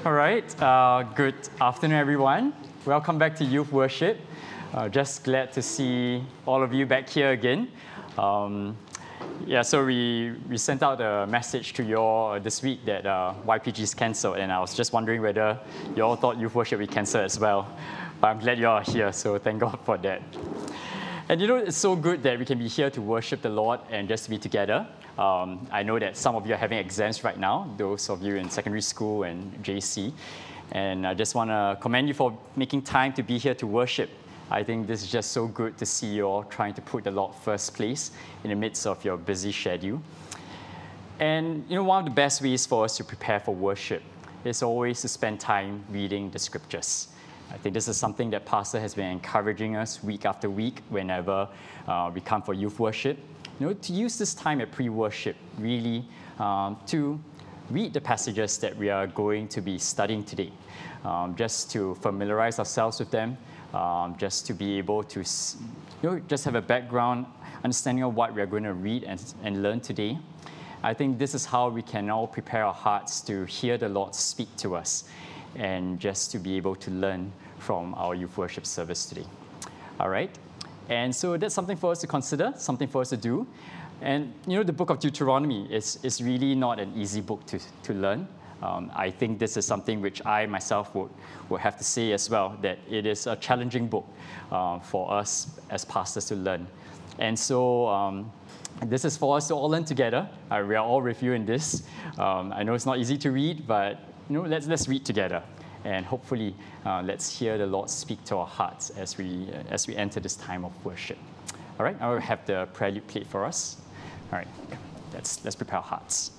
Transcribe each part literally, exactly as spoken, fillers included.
All right, uh, good afternoon, everyone. Welcome back to Youth Worship. Uh, just glad to see all of you back here again. Um, yeah, so we, we sent out a message to you all this week that uh, Y P G is cancelled, and I was just wondering whether you all thought Youth Worship would be cancelled as well. But I'm glad you all are here, so thank God for that. And you know, it's so good that we can be here to worship the Lord and just be together. Um, I know that some of you are having exams right now, those of you in secondary school and J C. And I just want to commend you for making time to be here to worship. I think this is just so good to see you all trying to put the Lord first place in the midst of your busy schedule. And you know, one of the best ways for us to prepare for worship is always to spend time reading the scriptures. I think this is something that Pastor has been encouraging us week after week whenever uh, we come for youth worship. You know, to use this time at pre-worship really um, to read the passages that we are going to be studying today, um, just to familiarize ourselves with them, um, just to be able to you know, just have a background understanding of what we are going to read and, and learn today. I think this is how we can all prepare our hearts to hear the Lord speak to us and just to be able to learn from our youth worship service today. All right? And so that's something for us to consider, something for us to do. And you know, the book of Deuteronomy is, is really not an easy book to, to learn. Um, I think this is something which I myself would, would have to say as well, that it is a challenging book uh, for us as pastors to learn. And so um, this is for us to all learn together. Uh, we are all with you in this. Um, I know it's not easy to read, but you know, let's, let's read together. And hopefully, uh, let's hear the Lord speak to our hearts as we, uh, as we enter this time of worship. All right, I will have the prelude played for us. All right, let's, let's prepare our hearts.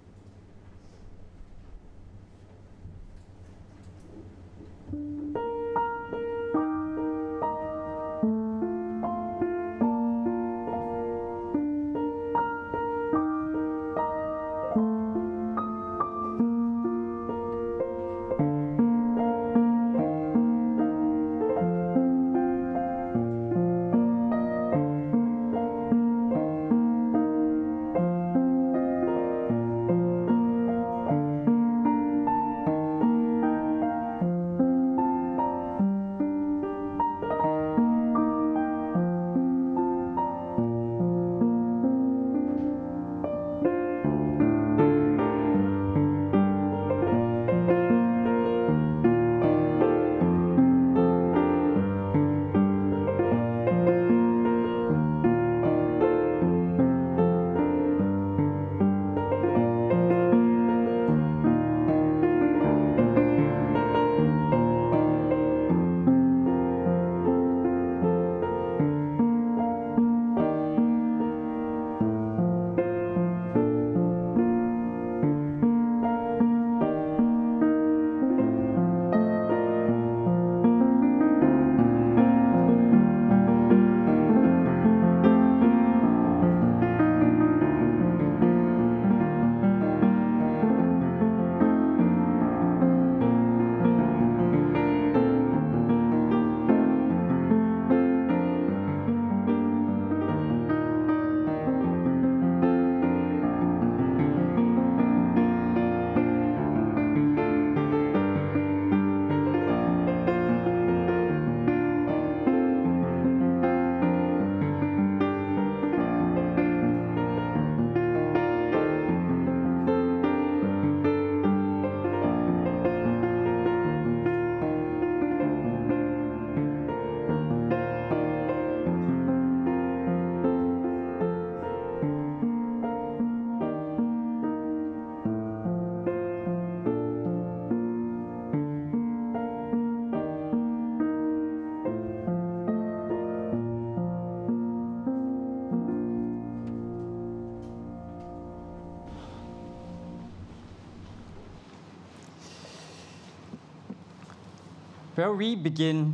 Well, we begin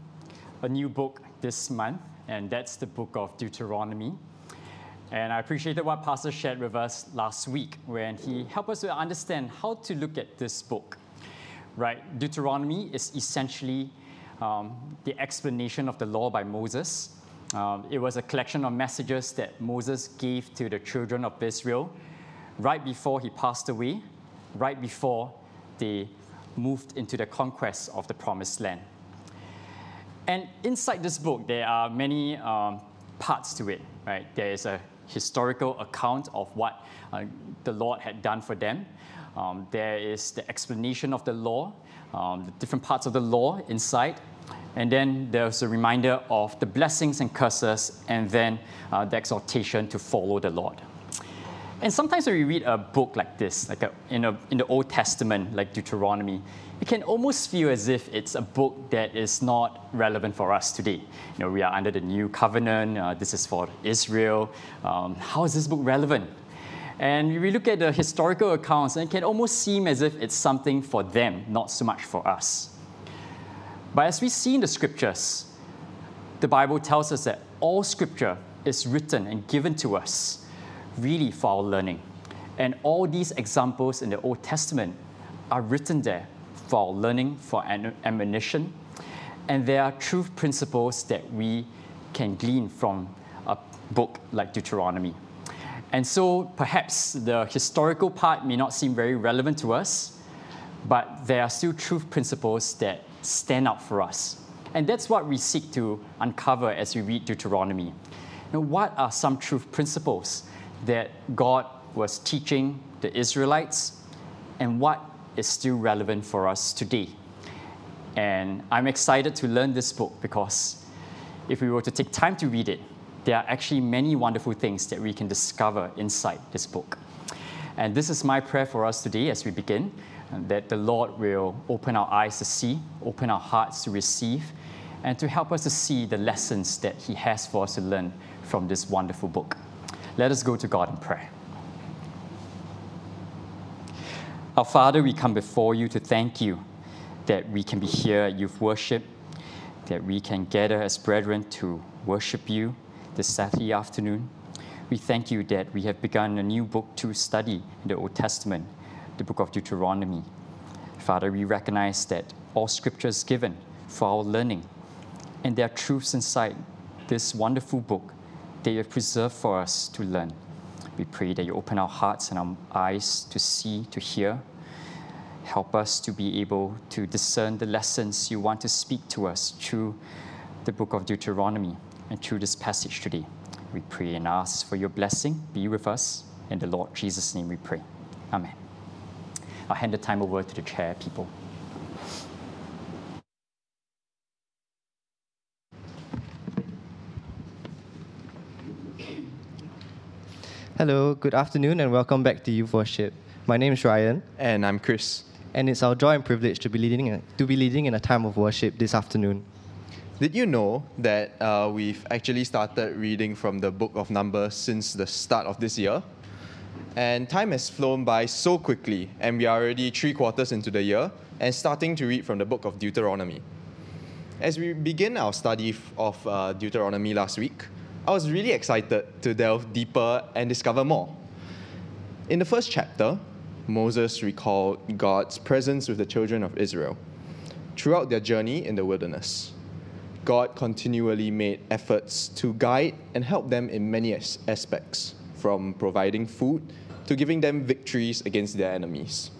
a new book this month, and that's the book of Deuteronomy. And I appreciated what Pastor shared with us last week when he helped us to understand how to look at this book. Right? Deuteronomy is essentially um, the explanation of the law by Moses. Um, it was a collection of messages that Moses gave to the children of Israel right before he passed away, right before they moved into the conquest of the Promised Land. And inside this book, there are many um, parts to it, right? There is a historical account of what uh, the Lord had done for them. Um, there is the explanation of the law, um, the different parts of the law inside. And then there's a reminder of the blessings and curses, and then uh, the exhortation to follow the Lord. And sometimes when we read a book like this, like a, in, a, in the Old Testament, like Deuteronomy, it can almost feel as if it's a book that is not relevant for us today. You know, we are under the new covenant. Uh, this is for Israel. Um, how is this book relevant? And we look at the historical accounts, and it can almost seem as if it's something for them, not so much for us. But as we see in the scriptures, the Bible tells us that all scripture is written and given to us really for our learning. And all these examples in the Old Testament are written there for our learning, for admonition, and there are truth principles that we can glean from a book like Deuteronomy. And so perhaps the historical part may not seem very relevant to us, but there are still truth principles that stand out for us. And that's what we seek to uncover as we read Deuteronomy. Now, what are some truth principles that God was teaching the Israelites, and what is still relevant for us today? And I'm excited to learn this book because if we were to take time to read it, there are actually many wonderful things that we can discover inside this book. And this is my prayer for us today as we begin, that the Lord will open our eyes to see, open our hearts to receive, and to help us to see the lessons that He has for us to learn from this wonderful book. Let us go to God in prayer. Our Father, we come before you to thank you that we can be here at Youth Worship, that we can gather as brethren to worship you this Saturday afternoon. We thank you that we have begun a new book to study in the Old Testament, the book of Deuteronomy. Father, we recognize that all scripture is given for our learning, and there are truths inside this wonderful book that you have preserved for us to learn. We pray that you open our hearts and our eyes to see, to hear. Help us to be able to discern the lessons you want to speak to us through the book of Deuteronomy and through this passage today. We pray and ask for your blessing. Be with us. In the Lord Jesus' name we pray. Amen. I'll hand the time over to the chair people. Hello, good afternoon, and welcome back to Youth Worship. My name is Ryan. And I'm Chris. And it's our joy and privilege to be leading a, to be leading in a time of worship this afternoon. Did you know that uh, we've actually started reading from the book of Numbers since the start of this year? And time has flown by so quickly, and we are already three quarters into the year and starting to read from the book of Deuteronomy. As we begin our study of uh, Deuteronomy last week, I was really excited to delve deeper and discover more. In the first chapter, Moses recalled God's presence with the children of Israel throughout their journey in the wilderness. God continually made efforts to guide and help them in many as- aspects, from providing food to giving them victories against their enemies.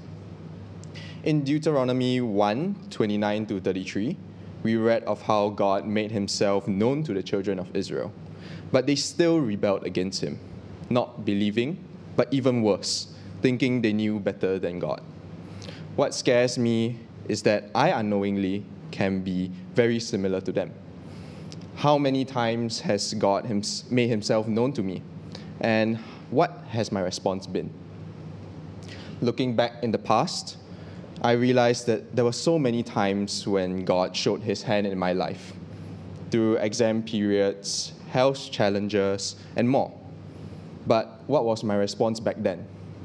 In Deuteronomy one, twenty-nine to thirty-three, we read of how God made himself known to the children of Israel, but they still rebelled against him, not believing, but even worse, thinking they knew better than God. What scares me is that I unknowingly can be very similar to them. How many times has God made himself known to me? And what has my response been? Looking back in the past, I realized that there were so many times when God showed his hand in my life, through exam periods, health challenges, and more. But what was my response back then?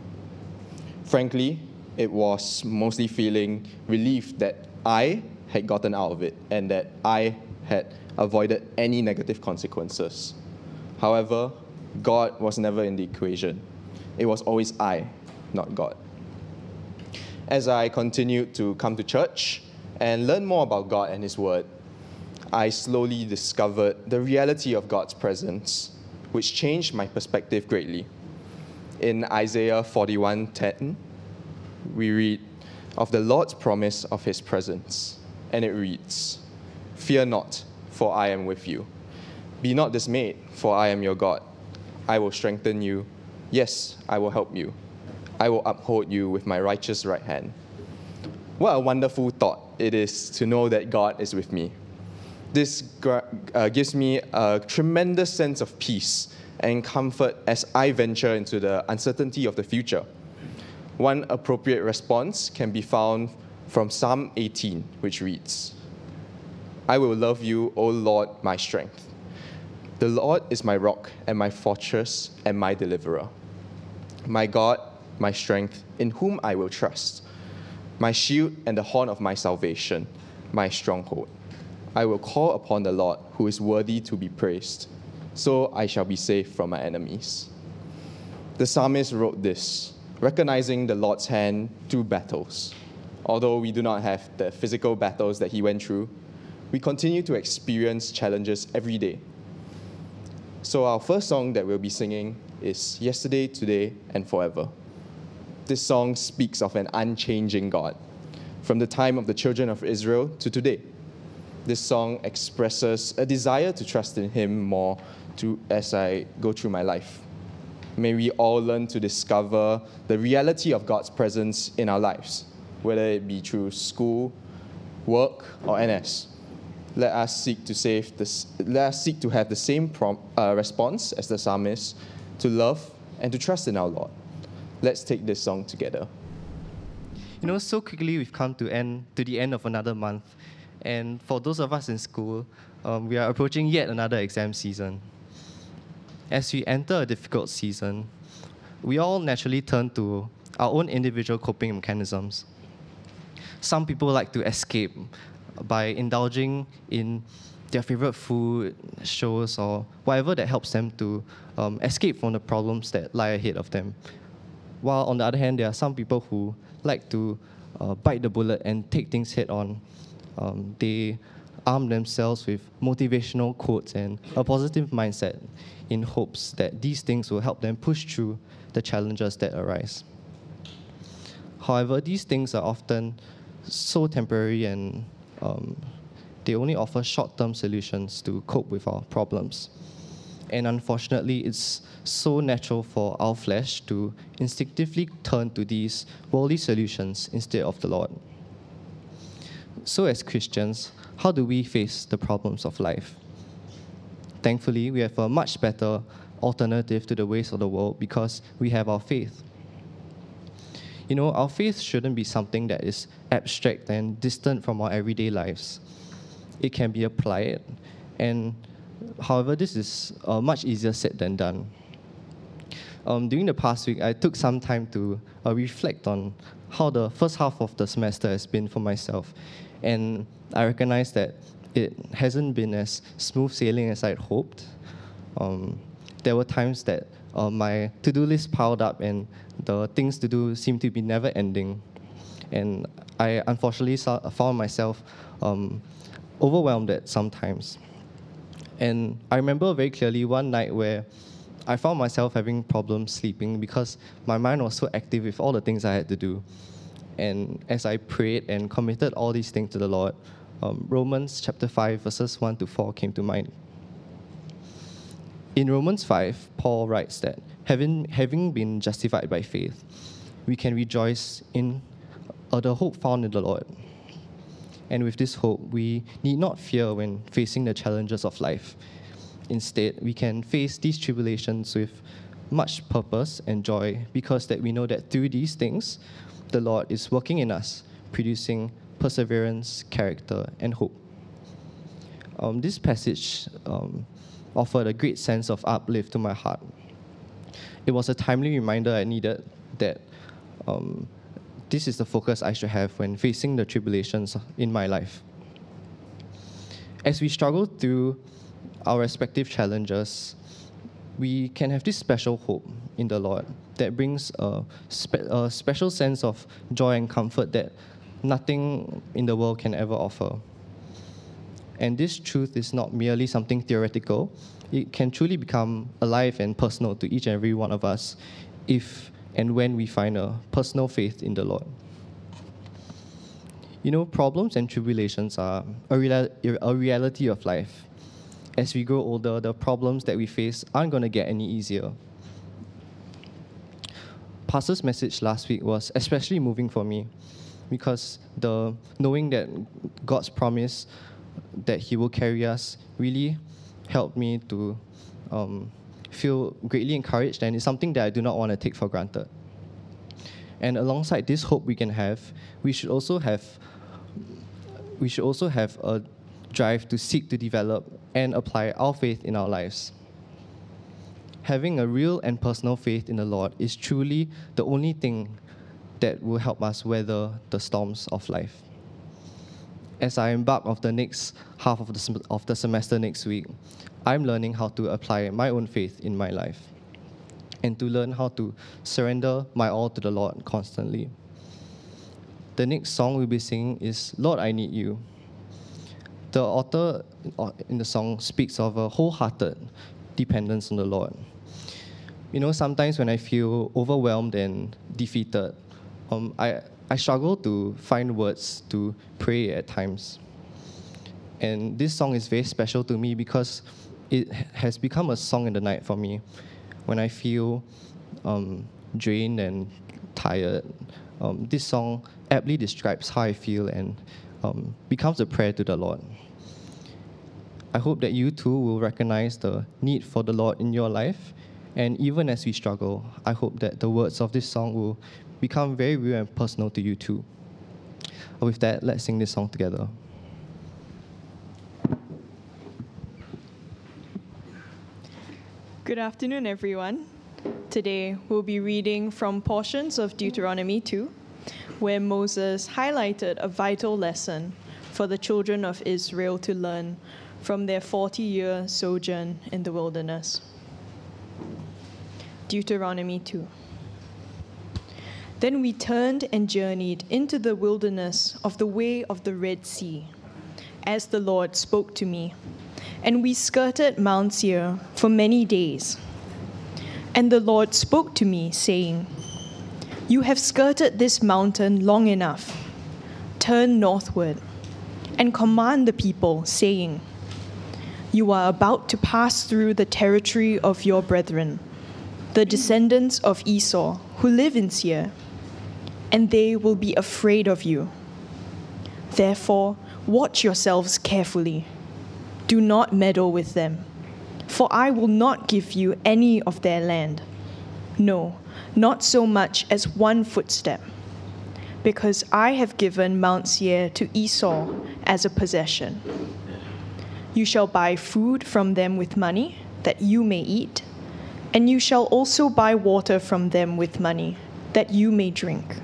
Frankly, it was mostly feeling relieved that I had gotten out of it and that I had avoided any negative consequences. However, God was never in the equation. It was always I, not God. As I continued to come to church and learn more about God and his word, I slowly discovered the reality of God's presence, which changed my perspective greatly. In Isaiah forty-one ten, we read, of the Lord's promise of his presence. And it reads, "Fear not, for I am with you. Be not dismayed, for I am your God. I will strengthen you. Yes, I will help you. I will uphold you with my righteous right hand." What a wonderful thought it is to know that God is with me. This uh, gives me a tremendous sense of peace and comfort as I venture into the uncertainty of the future. One appropriate response can be found from Psalm eighteen, which reads, "I will love you, O Lord, my strength. The Lord is my rock and my fortress and my deliverer. My God, my strength, in whom I will trust. My shield and the horn of my salvation, my stronghold. I will call upon the Lord, who is worthy to be praised. So I shall be safe from my enemies." The psalmist wrote this, recognizing the Lord's hand through battles. Although we do not have the physical battles that he went through, we continue to experience challenges every day. So our first song that we'll be singing is "Yesterday, Today, and Forever." This song speaks of an unchanging God, from the time of the children of Israel to today. This song expresses a desire to trust in him more to, as I go through my life. May we all learn to discover the reality of God's presence in our lives, whether it be through school, work, or N S. Let us seek to save this, let us seek to have the same prom, uh, response as the psalmist, to love and to trust in our Lord. Let's take this song together. You know, so quickly we've come to end to the end of another month, and for those of us in school, um, we are approaching yet another exam season. As we enter a difficult season, we all naturally turn to our own individual coping mechanisms. Some people like to escape by indulging in their favorite food, shows, or whatever that helps them to um, escape from the problems that lie ahead of them. While on the other hand, there are some people who like to uh, bite the bullet and take things head on. Um, they arm themselves with motivational quotes and a positive mindset in hopes that these things will help them push through the challenges that arise. However, these things are often so temporary and um, they only offer short-term solutions to cope with our problems. And unfortunately, it's so natural for our flesh to instinctively turn to these worldly solutions instead of the Lord. So as Christians, how do we face the problems of life? Thankfully, we have a much better alternative to the ways of the world because we have our faith. You know, our faith shouldn't be something that is abstract and distant from our everyday lives. It can be applied, and however, this is uh, much easier said than done. Um, during the past week, I took some time to uh, reflect on how the first half of the semester has been for myself, and I recognize that it hasn't been as smooth sailing as I'd hoped. Um, there were times that uh, my to-do list piled up and the things to do seemed to be never ending, and I unfortunately saw, found myself um, overwhelmed at some times. And I remember very clearly one night where I found myself having problems sleeping because my mind was so active with all the things I had to do. And as I prayed and committed all these things to the Lord, um, Romans chapter five, verses one to four came to mind. In Romans five, Paul writes that having, having been justified by faith, we can rejoice in uh, the hope found in the Lord. And with this hope, we need not fear when facing the challenges of life. Instead, we can face these tribulations with much purpose and joy because that we know that through these things, the Lord is working in us, producing perseverance, character, and hope. Um, this passage um, offered a great sense of uplift to my heart. It was a timely reminder I needed that um, this is the focus I should have when facing the tribulations in my life. As we struggle through our respective challenges, we can have this special hope in the Lord that brings a, spe- a special sense of joy and comfort that nothing in the world can ever offer. And this truth is not merely something theoretical. It can truly become alive and personal to each and every one of us if and when we find a personal faith in the Lord. You know, problems and tribulations are a, real- a reality of life. As we grow older, the problems that we face aren't going to get any easier. Pastor's message last week was especially moving for me because the knowing that God's promise that He will carry us really helped me to um, feel greatly encouraged, and it's something that I do not want to take for granted. And alongside this hope we can have, we should also have we should also have a drive to seek to develop and apply our faith in our lives. Having a real and personal faith in the Lord is truly the only thing that will help us weather the storms of life. As I embark on the next half of the, sem- of the semester next week, I'm learning how to apply my own faith in my life and to learn how to surrender my all to the Lord constantly. The next song we'll be singing is Lord, I Need You. The author in the song speaks of a wholehearted dependence on the Lord. You know, sometimes when I feel overwhelmed and defeated, um, I, I struggle to find words to pray at times. And this song is very special to me because it has become a song in the night for me. When I feel um, drained and tired, um, this song aptly describes how I feel and um, becomes a prayer to the Lord. I hope that you too will recognize the need for the Lord in your life. And even as we struggle, I hope that the words of this song will become very real and personal to you too. With that, let's sing this song together. Good afternoon, everyone. Today, we'll be reading from portions of Deuteronomy two, where Moses highlighted a vital lesson for the children of Israel to learn from their forty-year sojourn in the wilderness. Deuteronomy two. Then we turned and journeyed into the wilderness of the way of the Red Sea, as the Lord spoke to me, and we skirted Mount Seir for many days. And the Lord spoke to me, saying, You have skirted this mountain long enough. Turn northward, and command the people, saying, You are about to pass through the territory of your brethren, the descendants of Esau, who live in Seir, and they will be afraid of you. Therefore, watch yourselves carefully. Do not meddle with them, for I will not give you any of their land. No, not so much as one footstep, because I have given Mount Seir to Esau as a possession. You shall buy food from them with money, that you may eat, and you shall also buy water from them with money, that you may drink.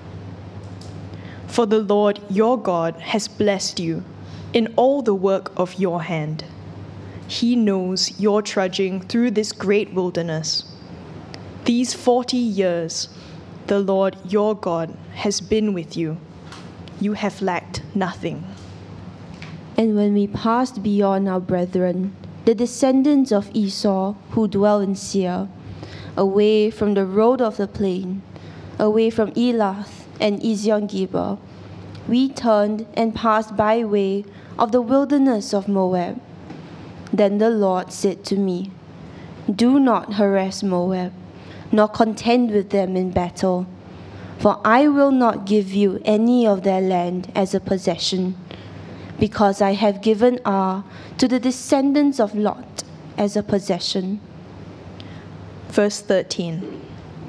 For the Lord your God has blessed you in all the work of your hand. He knows your trudging through this great wilderness. These forty years, the Lord your God has been with you. You have lacked nothing. And when we passed beyond our brethren, the descendants of Esau who dwell in Seir, away from the road of the plain, away from Elath and Ezion-Geber, we turned and passed by way of the wilderness of Moab. Then the Lord said to me, Do not harass Moab, nor contend with them in battle, for I will not give you any of their land as a possession, because I have given Ar to the descendants of Lot as a possession. Verse thirteen.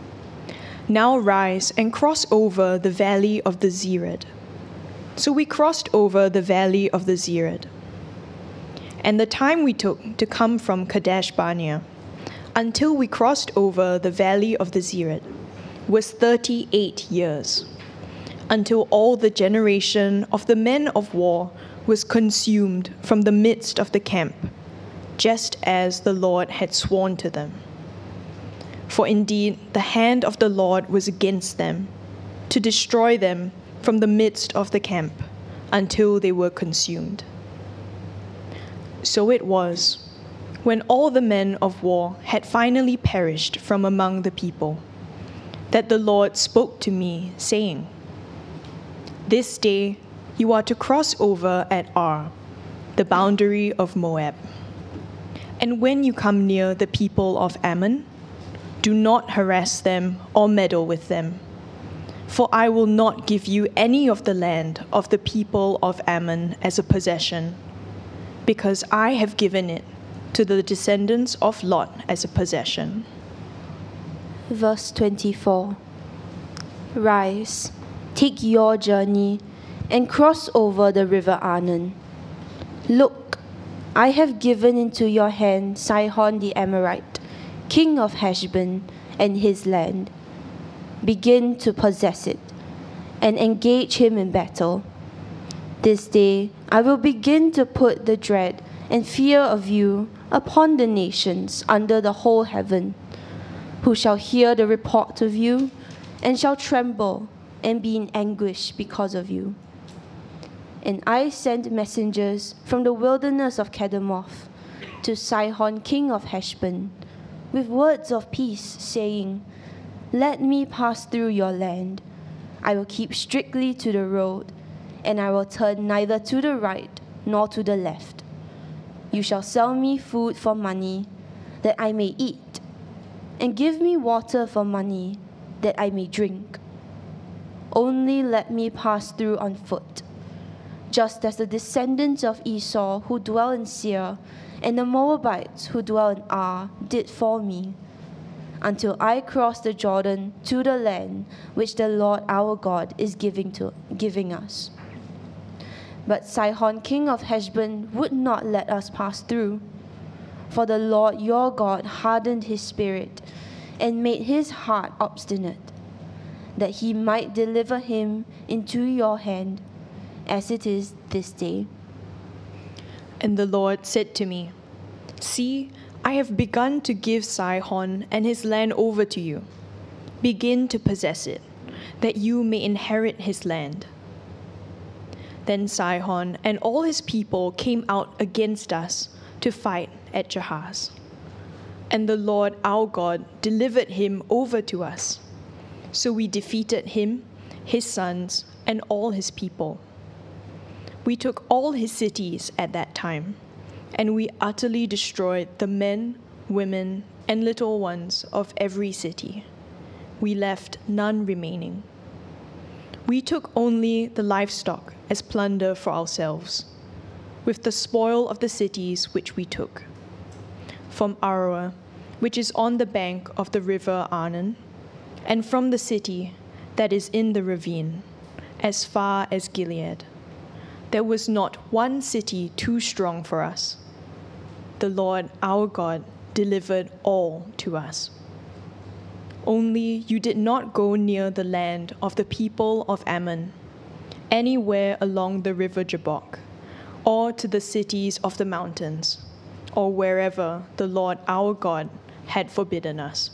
Now rise and cross over the valley of the Zered. So we crossed over the valley of the Zered. And the time we took to come from Kadesh Barnea until we crossed over the valley of the Zered was thirty-eight years, until all the generation of the men of war was consumed from the midst of the camp, just as the Lord had sworn to them. For indeed the hand of the Lord was against them, to destroy them from the midst of the camp, until they were consumed. So it was, when all the men of war had finally perished from among the people, that the Lord spoke to me, saying, This day you are to cross over at Ar, the boundary of Moab. And when you come near the people of Ammon, do not harass them or meddle with them. For I will not give you any of the land of the people of Ammon as a possession, because I have given it to the descendants of Lot as a possession. Verse twenty-four. Rise, take your journey, and cross over the river Arnon. Look, I have given into your hand Sihon the Amorite, king of Heshbon, and his land. Begin to possess it, and engage him in battle. This day I will begin to put the dread and fear of you upon the nations under the whole heaven, who shall hear the report of you, and shall tremble and be in anguish because of you. And I sent messengers from the wilderness of Kedemoth to Sihon king of Heshbon, with words of peace, saying, Let me pass through your land. I will keep strictly to the road, and I will turn neither to the right nor to the left. You shall sell me food for money, that I may eat, and give me water for money, that I may drink. Only let me pass through on foot, just as the descendants of Esau who dwell in Seir and the Moabites who dwell in Ar did for me, until I cross the Jordan to the land which the Lord our God is giving to giving us. But Sihon king of Heshbon would not let us pass through, for the Lord your God hardened his spirit and made his heart obstinate, that he might deliver him into your hand, as it is this day. And the Lord said to me, See, I have begun to give Sihon and his land over to you. Begin to possess it, that you may inherit his land. Then Sihon and all his people came out against us to fight at Jahaz. And the Lord our God delivered him over to us. So we defeated him, his sons, and all his people. We took all his cities at that time, and we utterly destroyed the men, women, and little ones of every city. We left none remaining. We took only the livestock as plunder for ourselves, with the spoil of the cities which we took. From Aroer, which is on the bank of the river Arnon, and from the city that is in the ravine, as far as Gilead. There was not one city too strong for us. The Lord our God delivered all to us. Only you did not go near the land of the people of Ammon, anywhere along the river Jabbok, or to the cities of the mountains, or wherever the Lord our God had forbidden us.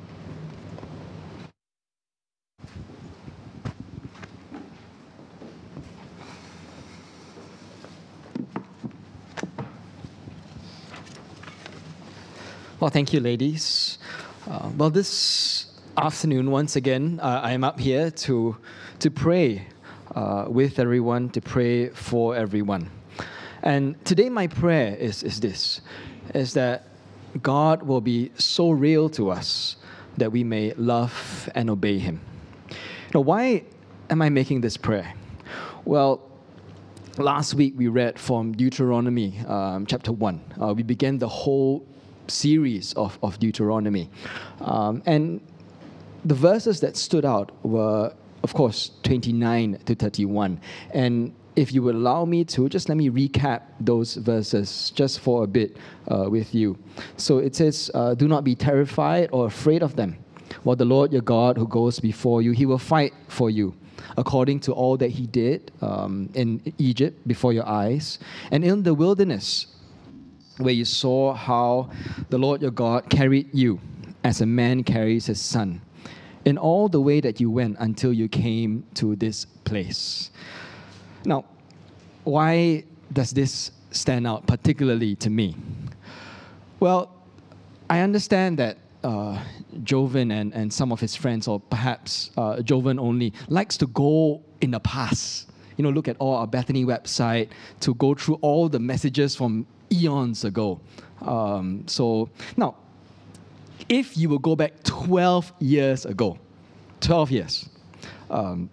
Well, thank you, ladies. Uh, well, this afternoon, once again, uh, I'm up here to to pray uh, with everyone, to pray for everyone. And today, my prayer is is this: is that God will be so real to us that we may love and obey Him. Now, why am I making this prayer? Well, last week we read from Deuteronomy um, chapter one. Uh, we began the whole series of, of Deuteronomy. Um, and the verses that stood out were, of course, twenty-nine to thirty-one. And if you would allow me to, just let me recap those verses just for a bit uh, with you. So it says, uh, do not be terrified or afraid of them. While the Lord your God who goes before you, He will fight for you, according to all that He did um, in Egypt before your eyes, and in the wilderness, where you saw how the Lord your God carried you as a man carries his son, in all the way that you went until you came to this place. Now, why does this stand out particularly to me? Well, I understand that uh, Joven and, and some of his friends, or perhaps uh, Joven only, likes to go in the past you know, look at all our Bethany website to go through all the messages from eons ago. Um, so now, if you will go back twelve years ago, twelve years, um,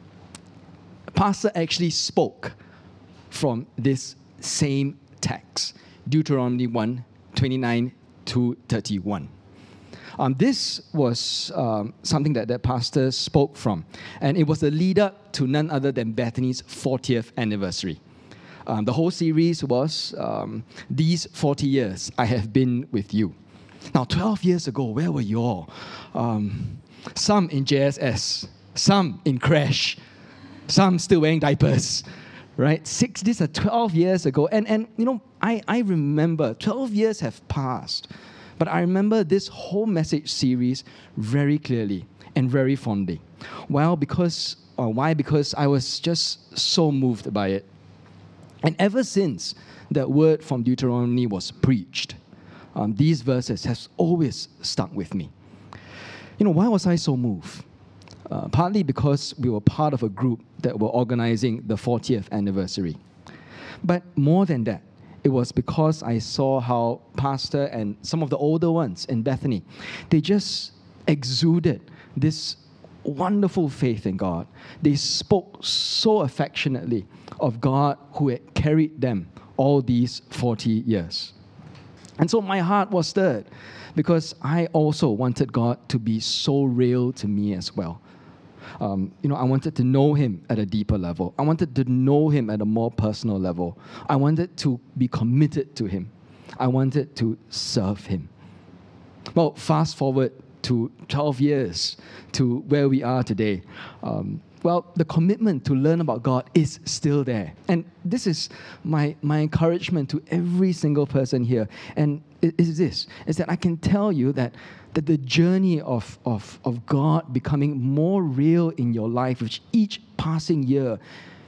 Pastor actually spoke from this same text, Deuteronomy one, twenty-nine to thirty-one. Um, this was um, something that the pastor spoke from, and it was the lead up to none other than Bethany's fortieth anniversary. Um, the whole series was um, These forty years I have been with you. Now, twelve years ago, where were you all? Um, some in J S S, some in Crash, some still wearing diapers, right? Six, these are twelve years ago. And, and you know, I, I remember twelve years have passed, but I remember this whole message series very clearly and very fondly. Well, because, or why? Because I was just so moved by it. And ever since that word from Deuteronomy was preached, um, these verses have always stuck with me. You know, why was I so moved? Uh, partly because we were part of a group that were organizing the fortieth anniversary. But more than that, it was because I saw how Pastor and some of the older ones in Bethany, they just exuded this wonderful faith in God. They spoke so affectionately of God who had carried them all these forty years. And so my heart was stirred because I also wanted God to be so real to me as well. Um, you know, I wanted to know Him at a deeper level. I wanted to know Him at a more personal level. I wanted to be committed to Him. I wanted to serve Him. Well, fast forward to twelve years to where we are today. Um, well, the commitment to learn about God is still there. And this is my, my encouragement to every single person here. And it is this, is that I can tell you that that the journey of, of, of God becoming more real in your life with each passing year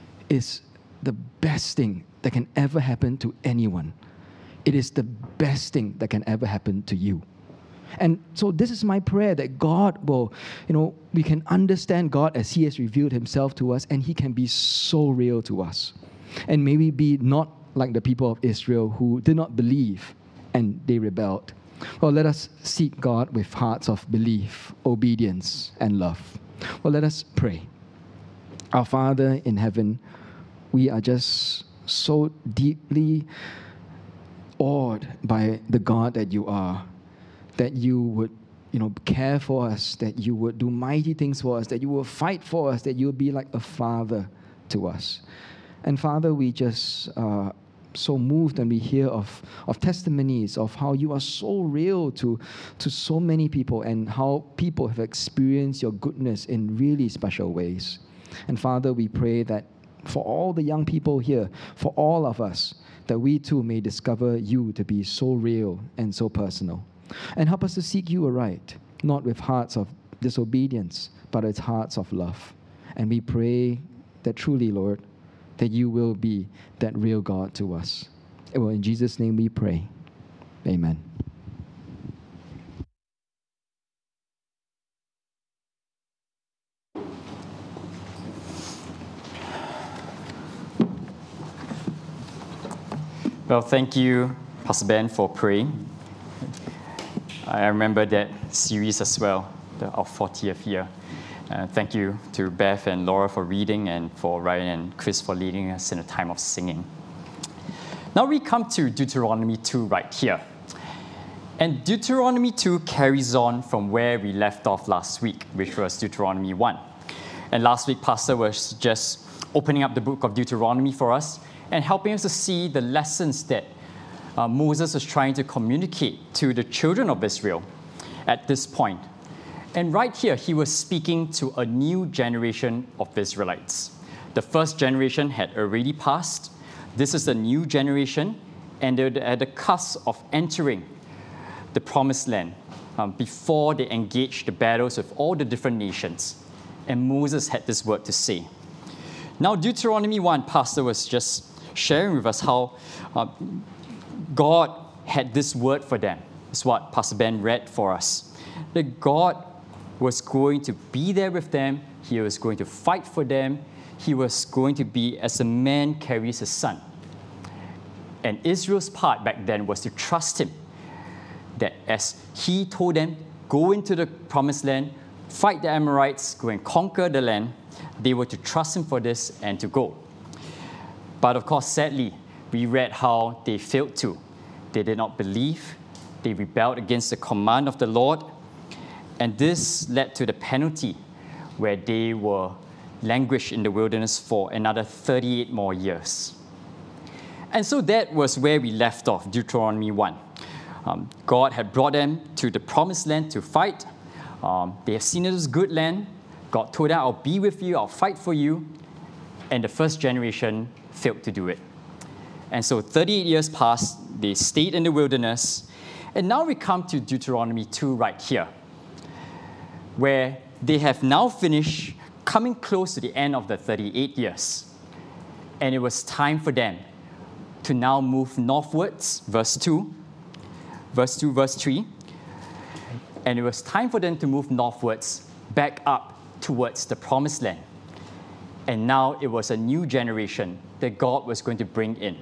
is the best thing that can ever happen to anyone. It is the best thing that can ever happen to you. And so this is my prayer, that God will, you know, we can understand God as He has revealed Himself to us, and He can be so real to us. And may we be not like the people of Israel who did not believe and they rebelled. Well, let us seek God with hearts of belief, obedience, and love. Well, let us pray. Our Father in heaven, we are just so deeply awed by the God that you are, that you would, you know, care for us, that you would do mighty things for us, that you will fight for us, that you will be like a father to us. And Father, we just uh, so moved and we hear of, of testimonies of how you are so real to, to so many people and how people have experienced your goodness in really special ways. And Father, we pray that for all the young people here, for all of us, that we too may discover you to be so real and so personal. And help us to seek you aright, not with hearts of disobedience, but with hearts of love. And we pray that truly, Lord, that you will be that real God to us. Well, in Jesus' name we pray. Amen. Well, thank you, Pastor Ben, for praying. I remember that series as well, the, our fortieth year. Uh, thank you to Beth and Laura for reading, and for Ryan and Chris for leading us in a time of singing. Now we come to Deuteronomy two right here. And Deuteronomy two carries on from where we left off last week, which was Deuteronomy one. And last week, Pastor was just opening up the book of Deuteronomy for us and helping us to see the lessons that uh, Moses was trying to communicate to the children of Israel at this point. And right here, he was speaking to a new generation of Israelites. The first generation had already passed. This is the new generation, and they're at the cusp of entering the promised land um, before they engage the battles with all the different nations. And Moses had this word to say. Now, Deuteronomy one, Pastor was just sharing with us how uh, God had this word for them. It's what Pastor Ben read for us. That God was going to be there with them. He was going to fight for them. he was going to be as a man carries his son. And Israel's part back then was to trust him, that as he told them, go into the promised land, fight the Amorites, go and conquer the land, they were to trust him for this and to go. But of course, sadly, we read how they failed to. They did not believe, they rebelled against the command of the Lord, and this led to the penalty where they were languished in the wilderness for another thirty-eight more years. And so that was where we left off, Deuteronomy one. Um, God had brought them to the promised land to fight. Um, they have seen it as good land. God told them, I'll be with you, I'll fight for you. And the first generation failed to do it. And so thirty-eight years passed, they stayed in the wilderness. And now we come to Deuteronomy two right here, where they have now finished coming close to the end of the thirty-eight years. And it was time for them to now move northwards, verse two, verse two, verse three. And it was time for them to move northwards, back up towards the promised land. And now it was a new generation that God was going to bring in.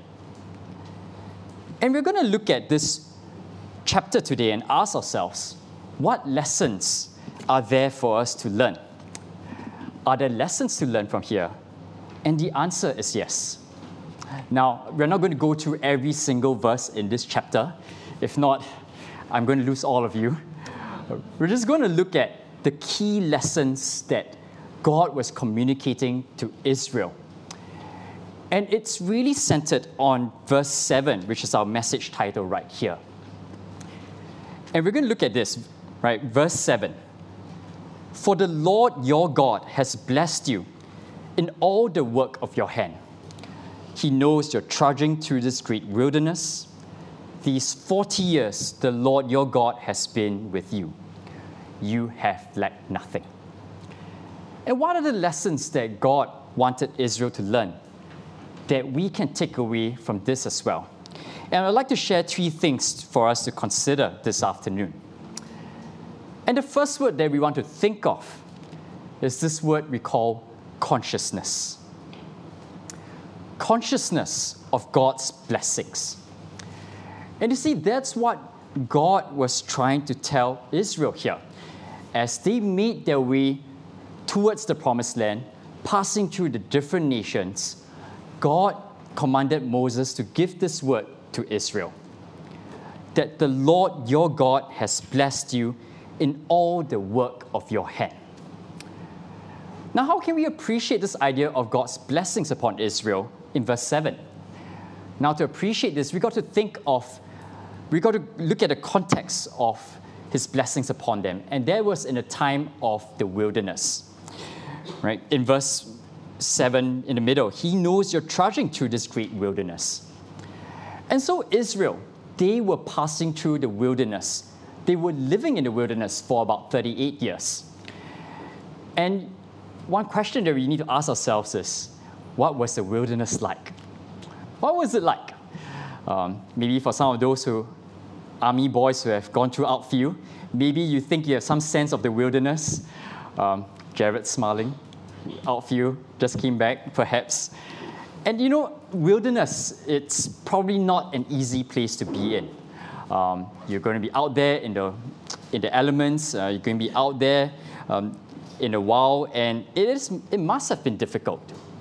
And we're going to look at this chapter today and ask ourselves, what lessons are there for us to learn? Are there lessons to learn from here? And the answer is yes. Now, we're not going to go through every single verse in this chapter. If not, I'm going to lose all of you. We're just going to look at the key lessons that God was communicating to Israel. And it's really centered on verse seven, which is our message title right here. And we're going to look at this, right? Verse seven. For the Lord your God has blessed you in all the work of your hand. He knows you're trudging through this great wilderness. These forty years, the Lord your God has been with you. You have lacked nothing. And what are the lessons that God wanted Israel to learn that we can take away from this as well? And I'd like to share three things for us to consider this afternoon. And the first word that we want to think of is this word we call consciousness. Consciousness of God's blessings. And you see, that's what God was trying to tell Israel here. As they made their way towards the promised land, passing through the different nations, God commanded Moses to give this word to Israel, that the Lord your God has blessed you in all the work of your hand. Now, how can we appreciate this idea of God's blessings upon Israel in verse seven? Now, to appreciate this, we got to think of, we got to look at the context of his blessings upon them. And that was in a time of the wilderness. Right? In verse seven, in the middle, he knows you're trudging through this great wilderness. And so Israel, they were passing through the wilderness. They were living in the wilderness for about thirty-eight years. And one question that we need to ask ourselves is, what was the wilderness like? What was it like? Um, maybe for some of those who, army boys who have gone through outfield, maybe you think you have some sense of the wilderness. Um, Jared smiling. Outfield just came back, perhaps. And you know, wilderness, it's probably not an easy place to be in. Um, you're going to be out there in the in the elements. Uh, you're going to be out there um, in the wild, and it is it must have been difficult.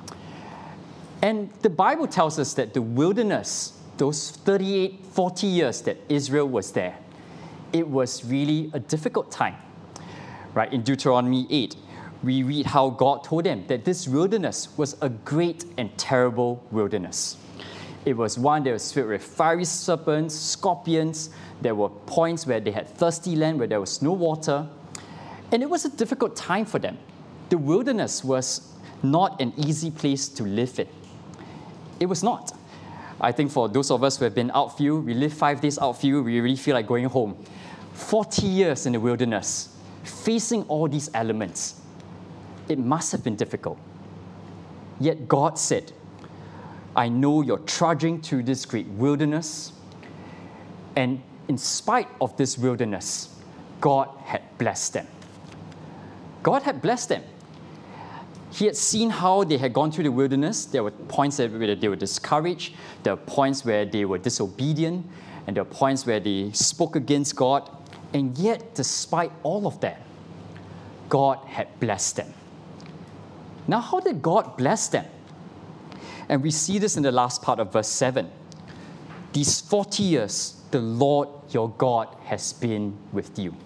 And the Bible tells us that the wilderness, those thirty-eight, forty years that Israel was there, it was really a difficult time. Right? In Deuteronomy eight, we read how God told them that this wilderness was a great and terrible wilderness. It was one that was filled with fiery serpents, scorpions. There were points where they had thirsty land, where there was no water. And it was a difficult time for them. The wilderness was not an easy place to live in. It was not. I think for those of us who have been outfield, we live five days outfield, we really feel like going home. forty years in the wilderness, facing all these elements. It must have been difficult. Yet God said, I know you're trudging through this great wilderness, and in spite of this wilderness, God had blessed them. God had blessed them. He had seen how they had gone through the wilderness. There were points where they were discouraged. There were points where they were disobedient. And there were points where they spoke against God. And yet, despite all of that, God had blessed them. Now, how did God bless them? And we see this in the last part of verse seven. These forty years, the Lord your God has been with you.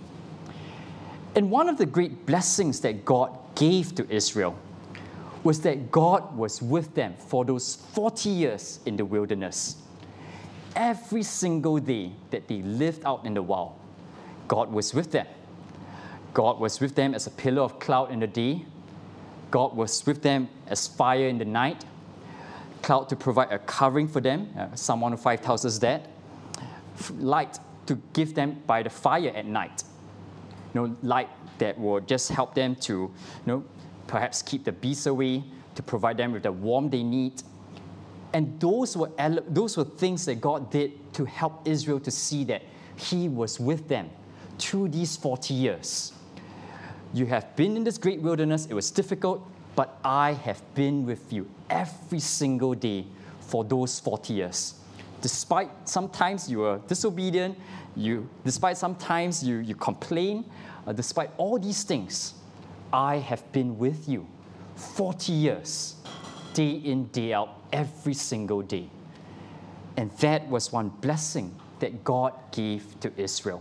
And one of the great blessings that God gave to Israel was that God was with them for those forty years in the wilderness. Every single day that they lived out in the wild, God was with them. God was with them as a pillar of cloud in the day. God was with them as fire in the night. Cloud to provide a covering for them. Uh, Psalm one oh five tells us that. Light to give them by the fire at night. You know, light that will just help them to, you know, perhaps keep the beasts away, to provide them with the warmth they need. And those were, ele- those were things that God did to help Israel to see that He was with them through these forty years. You have been in this great wilderness. It was difficult, but I have been with you every single day for those forty years. Despite sometimes you were disobedient, you, despite sometimes you, you complain, uh, despite all these things, I have been with you forty years, day in, day out, every single day. And that was one blessing that God gave to Israel.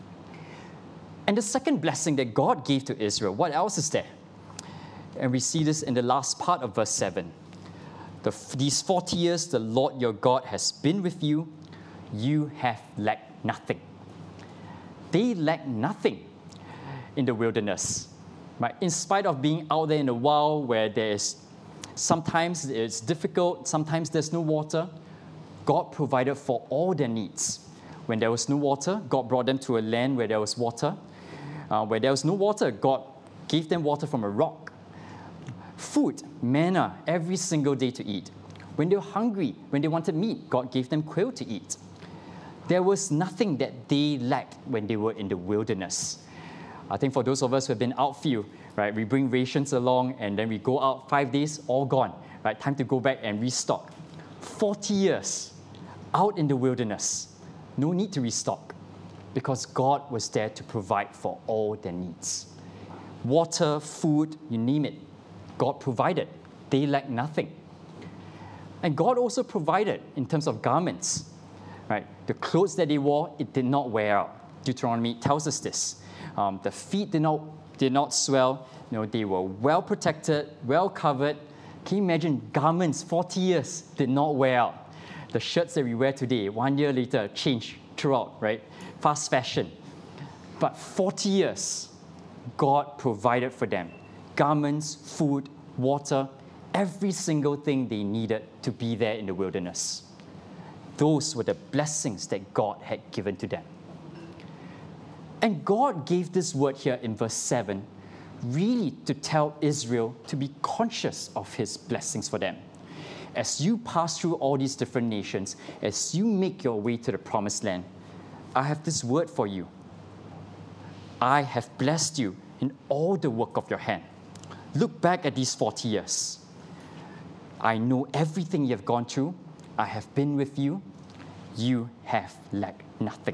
And the second blessing that God gave to Israel, what else is there? And we see this in the last part of verse seven. The, these forty years, the Lord your God has been with you. You have lacked nothing. They lacked nothing in the wilderness. Right? In spite of being out there in the wild where there is, sometimes it's difficult, sometimes there's no water, God provided for all their needs. When there was no water, God brought them to a land where there was water. Uh, where there was no water, God gave them water from a rock. Food, manna, every single day to eat. When they were hungry, when they wanted meat, God gave them quail to eat. There was nothing that they lacked when they were in the wilderness. I think for those of us who have been outfield, right, we bring rations along and then we go out five days, all gone. Right, time to go back and restock. forty years out in the wilderness, no need to restock because God was there to provide for all their needs. Water, food, you name it, God provided. They lacked nothing. And God also provided in terms of garments. Right? The clothes that they wore, it did not wear out. Deuteronomy tells us this. Um, the feet did not, did not swell. You know, they were well protected, well covered. Can you imagine garments, forty years, did not wear out. The shirts that we wear today, one year later, change throughout, right? Fast fashion. But forty years, God provided for them garments, food, water, every single thing they needed to be there in the wilderness. Those were the blessings that God had given to them. And God gave this word here in verse seven really to tell Israel to be conscious of His blessings for them. As you pass through all these different nations, as you make your way to the promised land, I have this word for you. I have blessed you in all the work of your hand. Look back at these forty years. I know everything you have gone through. I have been with you. You have lacked nothing.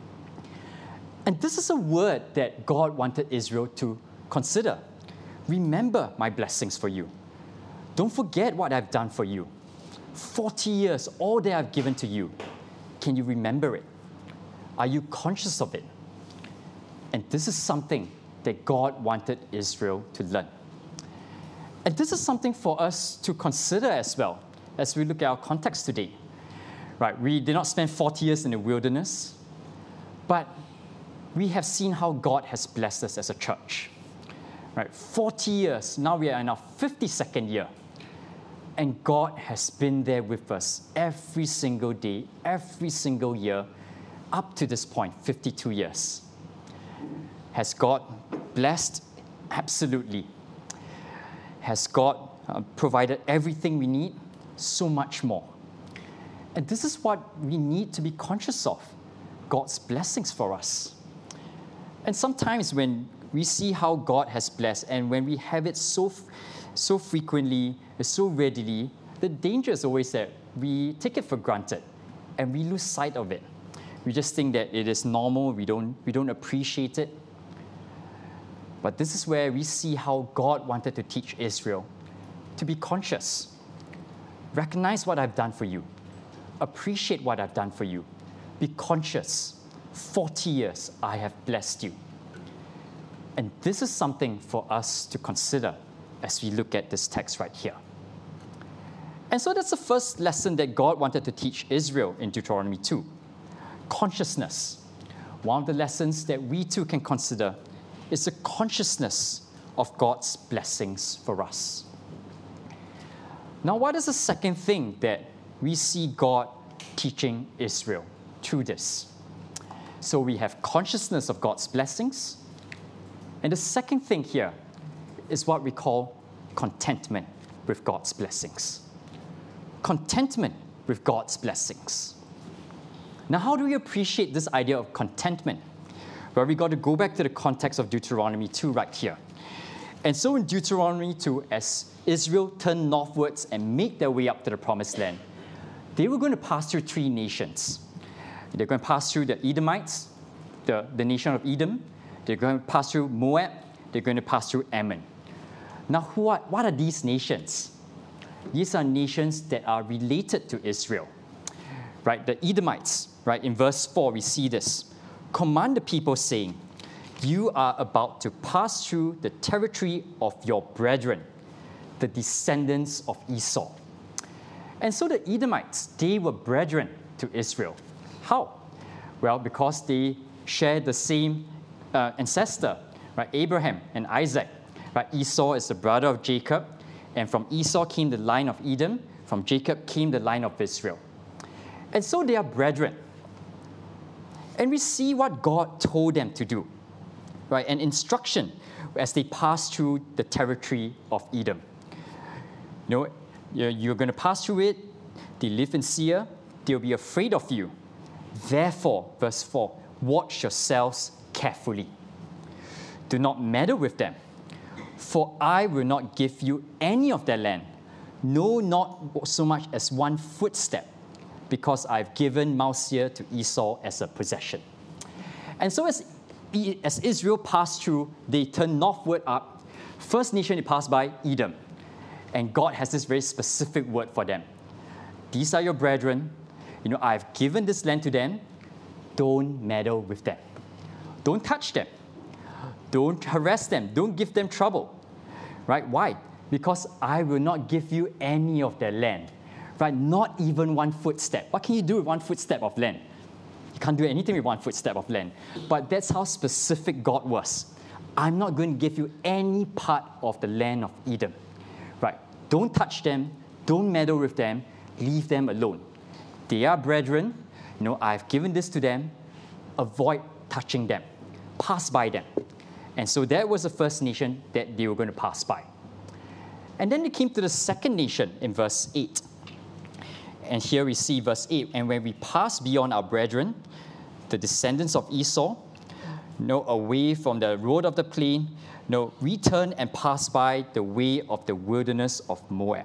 And this is a word that God wanted Israel to consider. Remember my blessings for you. Don't forget what I've done for you. forty years, all that I've given to you. Can you remember it? Are you conscious of it? And this is something that God wanted Israel to learn. And this is something for us to consider as well as we look at our context today. Right, we did not spend forty years in the wilderness, but we have seen how God has blessed us as a church. Right, forty years, now we are in our fifty-second year. And God has been there with us every single day, every single year, up to this point, fifty-two years. Has God blessed? Absolutely. Has God uh, provided everything we need? So much more. And this is what we need to be conscious of, God's blessings for us. And sometimes when we see how God has blessed. And when we have it so, so frequently, so readily, the danger is always that we take it for granted and we lose sight of it. We just think that it is normal, we don't, we don't appreciate it. But this is where we see how God wanted to teach Israel to be conscious. Recognize what I've done for you. Appreciate what I've done for you. Be conscious. forty years I have blessed you. And this is something for us to consider as we look at this text right here. And so that's the first lesson that God wanted to teach Israel in Deuteronomy two. Consciousness. One of the lessons that we too can consider is the consciousness of God's blessings for us. Now, what is the second thing that we see God teaching Israel through this? So we have consciousness of God's blessings. And the second thing here is what we call contentment with God's blessings. Contentment with God's blessings. Now, how do we appreciate this idea of contentment? Well, we got to go back to the context of Deuteronomy two right here. And so in Deuteronomy two, as Israel turned northwards and made their way up to the promised land, they were going to pass through three nations. They're going to pass through the Edomites, the, the nation of Edom. They're going to pass through Moab. They're going to pass through Ammon. Now, who are, what are these nations? These are nations that are related to Israel. Right? The Edomites, right? In verse four, we see this. Command the people, saying, you are about to pass through the territory of your brethren, the descendants of Esau. And so the Edomites, they were brethren to Israel. How? Well, because they share the same uh, ancestor, right? Abraham and Isaac. Right? Esau is the brother of Jacob, and from Esau came the line of Edom, from Jacob came the line of Israel. And so they are brethren. And we see what God told them to do, right? An instruction as they pass through the territory of Edom. You know, you're going to pass through it. They live in Seir. They'll be afraid of you. Therefore, verse four, watch yourselves carefully. Do not meddle with them, for I will not give you any of their land, no, not so much as one footstep, because I've given Mount Seir to Esau as a possession. And so as, as Israel passed through, they turned northward up. First nation they passed by, Edom. And God has this very specific word for them. These are your brethren. You know, I've given this land to them. Don't meddle with them. Don't touch them. Don't harass them. Don't give them trouble. Right? Why? Because I will not give you any of their land. Right? Not even one footstep. What can you do with one footstep of land? You can't do anything with one footstep of land. But that's how specific God was. I'm not going to give you any part of the land of Edom. Right? Don't touch them. Don't meddle with them. Leave them alone. They are brethren. You know, I've given this to them. Avoid touching them. Pass by them. And so that was the first nation that they were going to pass by. And then they came to the second nation in verse eight. And here we see verse eight, and when we pass beyond our brethren, the descendants of Esau, no, away from the road of the plain, no, return and pass by the way of the wilderness of Moab.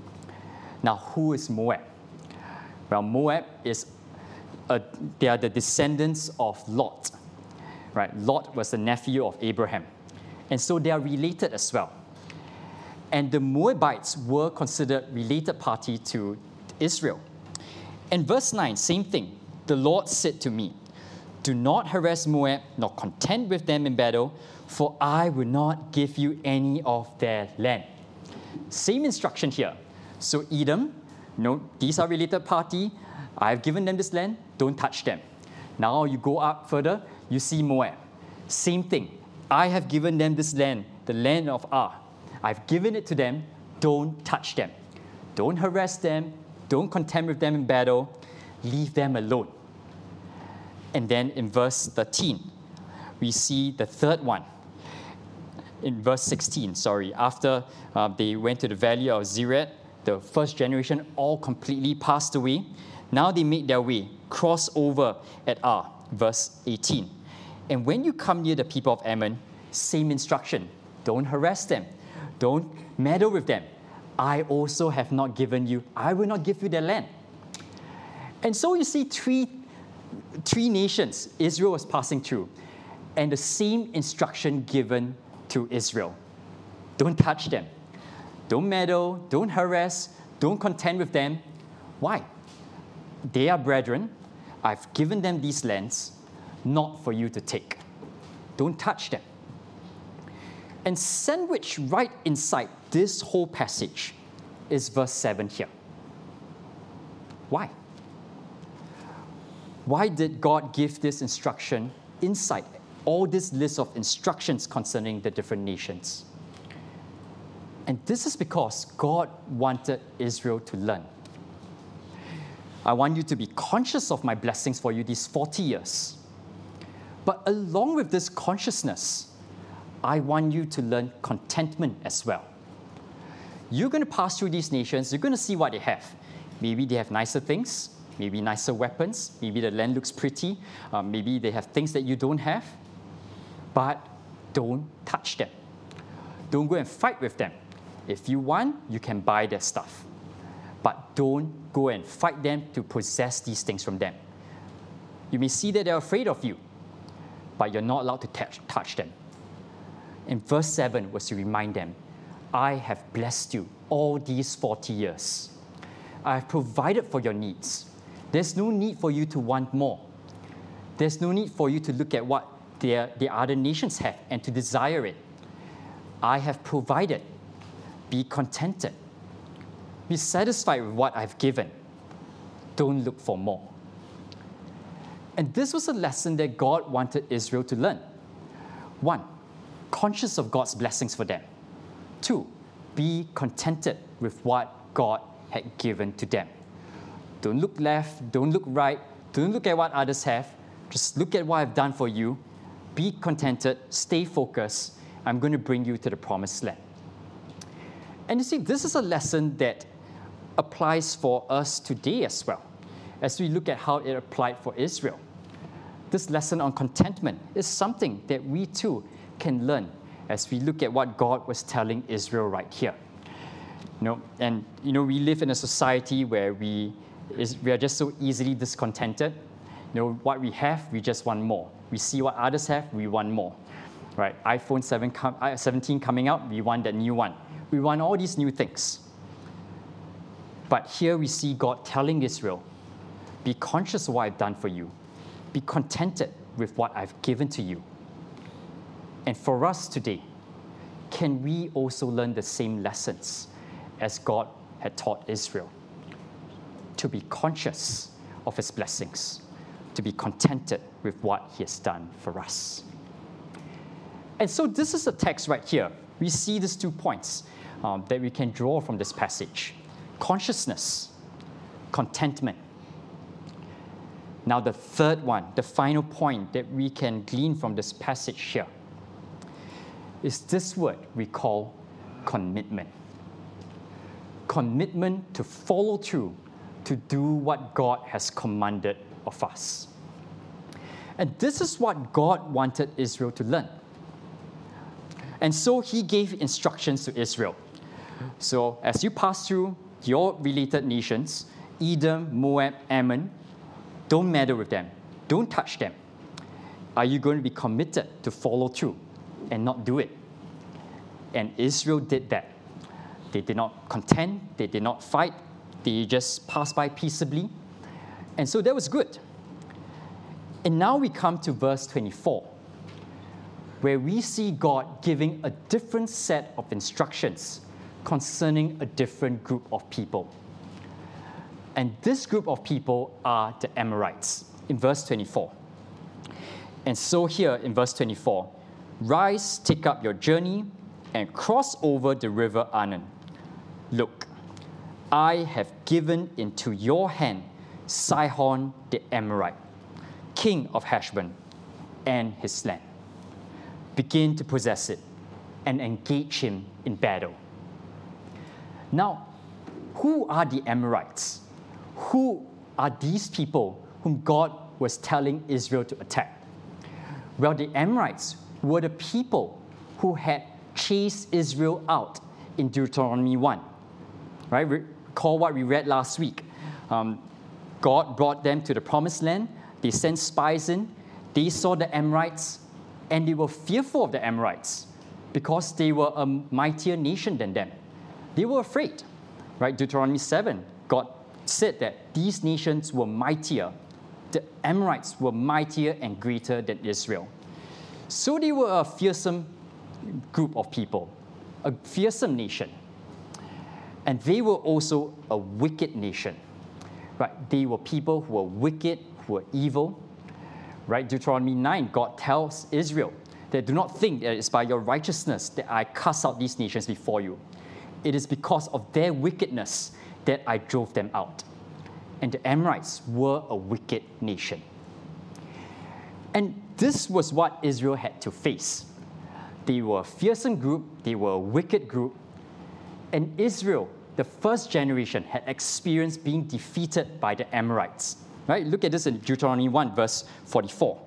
Now, who is Moab? Well, Moab is, a, they are the descendants of Lot. Right? Lot was the nephew of Abraham. And so they are related as well. And the Moabites were considered related party to Israel. And verse nine, same thing. The Lord said to me, do not harass Moab, nor contend with them in battle, for I will not give you any of their land. Same instruction here. So Edom, you know, these are related party. I've given them this land, don't touch them. Now you go up further, you see Moab. Same thing. I have given them this land, the land of Ar. I've given it to them, don't touch them. Don't harass them, don't contend with them in battle, leave them alone. And then in verse thirteen, we see the third one. In verse sixteen, sorry, after uh, they went to the valley of Zered, the first generation all completely passed away. Now they made their way, cross over at Ar, verse eighteen. And when you come near the people of Ammon, same instruction. Don't harass them. Don't meddle with them. I also have not given you, I will not give you their land. And so you see three, three nations Israel was passing through, and the same instruction given to Israel. Don't touch them. Don't meddle. Don't harass. Don't contend with them. Why? They are brethren. I've given them these lands, not for you to take. Don't touch them. And sandwiched right inside this whole passage is verse seven here. Why? Why did God give this instruction inside all this list of instructions concerning the different nations? And this is because God wanted Israel to learn. I want you to be conscious of my blessings for you these forty years. But along with this consciousness, I want you to learn contentment as well. You're going to pass through these nations, you're going to see what they have. Maybe they have nicer things, maybe nicer weapons, maybe the land looks pretty, uh, maybe they have things that you don't have. But don't touch them. Don't go and fight with them. If you want, you can buy their stuff. But don't go and fight them to possess these things from them. You may see that they're afraid of you, but you're not allowed to touch, touch them. And verse seven was to remind them, I have blessed you all these forty years. I have provided for your needs. There's no need for you to want more. There's no need for you to look at what the, the other nations have and to desire it. I have provided. Be contented. Be satisfied with what I've given. Don't look for more. And this was a lesson that God wanted Israel to learn. One, conscious of God's blessings for them. Two, be contented with what God had given to them. Don't look left, don't look right, don't look at what others have. Just look at what I've done for you. Be contented, stay focused. I'm going to bring you to the promised land. And you see, this is a lesson that applies for us today as well, as we look at how it applied for Israel. This lesson on contentment is something that we too can learn as we look at what God was telling Israel right here. You know, and you know, we live in a society where we, is, we are just so easily discontented. You know, what we have, we just want more. We see what others have, we want more. Right? iPhone seven com- seventeen coming out, we want that new one. We want all these new things. But here we see God telling Israel, be conscious of what I've done for you. Be contented with what I've given to you. And for us today, can we also learn the same lessons as God had taught Israel? To be conscious of his blessings, to be contented with what he has done for us. And so this is the text right here. We see these two points um, that we can draw from this passage. Consciousness, contentment. Now the third one, the final point that we can glean from this passage here is this word we call commitment. Commitment to follow through, to do what God has commanded of us. And this is what God wanted Israel to learn. And so he gave instructions to Israel. So as you pass through your related nations, Edom, Moab, Ammon, don't meddle with them. Don't touch them. Are you going to be committed to follow through and not do it? And Israel did that. They did not contend. They did not fight. They just passed by peaceably. And so that was good. And now we come to verse twenty-four, where we see God giving a different set of instructions concerning a different group of people. And this group of people are the Amorites, in verse twenty-four. And so here in verse twenty-four, rise, take up your journey, and cross over the river Arnon. Look, I have given into your hand Sihon the Amorite, king of Heshbon, and his land. Begin to possess it and engage him in battle. Now, who are the Amorites? Who are these people whom God was telling Israel to attack? Well, the Amorites were the people who had chased Israel out in Deuteronomy one. Right? Recall what we read last week. Um, God brought them to the promised land. They sent spies in. They saw the Amorites, and they were fearful of the Amorites because they were a mightier nation than them. They were afraid. Right? Deuteronomy seven, God said that these nations were mightier. The Amorites were mightier and greater than Israel. So they were a fearsome group of people, a fearsome nation. And they were also a wicked nation. Right? They were people who were wicked, who were evil. Right? Deuteronomy nine, God tells Israel that do not think that it's by your righteousness that I cast out these nations before you. It is because of their wickedness that I drove them out. And the Amorites were a wicked nation. And this was what Israel had to face. They were a fearsome group, they were a wicked group, and Israel, the first generation, had experienced being defeated by the Amorites. Right? Look at this in Deuteronomy one, verse forty-four.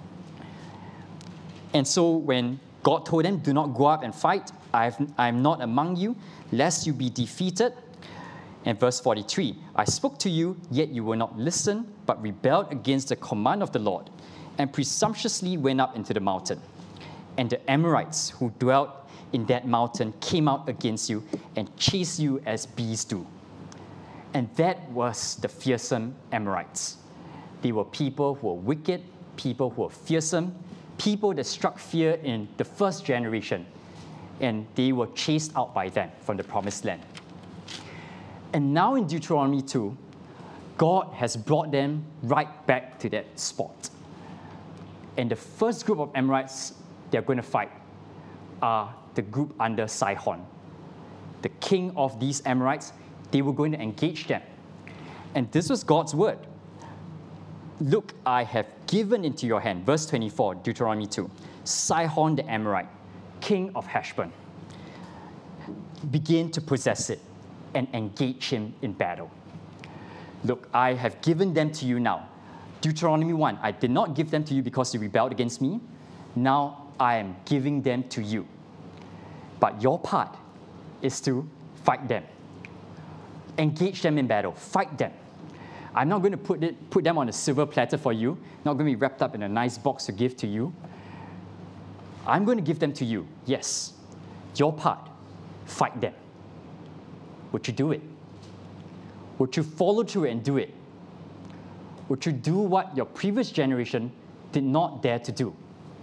And so when God told them, do not go up and fight, I am not among you, lest you be defeated. And verse forty-three, I spoke to you, yet you will not listen, but rebelled against the command of the Lord, and presumptuously went up into the mountain. And the Amorites who dwelt in that mountain came out against you and chased you as bees do. And that was the fearsome Amorites. They were people who were wicked, people who were fearsome, people that struck fear in the first generation, and they were chased out by them from the promised land. And now in Deuteronomy two, God has brought them right back to that spot. And the first group of Amorites they're going to fight are the group under Sihon. The king of these Amorites, they were going to engage them. And this was God's word. Look, I have given into your hand, verse twenty-four, Deuteronomy two, Sihon the Amorite, king of Heshbon. Begin to possess it and engage him in battle. Look, I have given them to you now. Deuteronomy one, I did not give them to you because you rebelled against me. Now I am giving them to you. But your part is to fight them. Engage them in battle. Fight them. I'm not going to put, it, put them on a silver platter for you. Not going to be wrapped up in a nice box to give to you. I'm going to give them to you. Yes. Your part. Fight them. Would you do it? Would you follow through and do it? Would you do what your previous generation did not dare to do?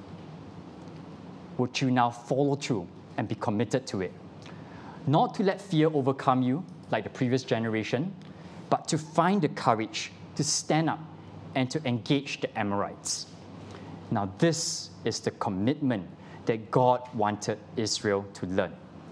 Would you now follow through and be committed to it? Not to let fear overcome you like the previous generation, but to find the courage to stand up and to engage the Amorites. Now, this is the commitment that God wanted Israel to learn.